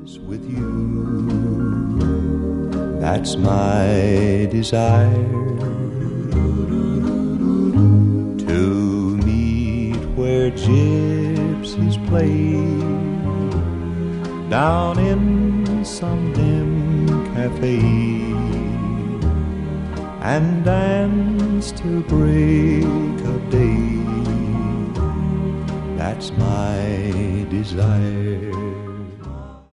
with you. That's my desire, to meet where gypsies play, down in some dim cafe, and dance till break of day. That's my desire.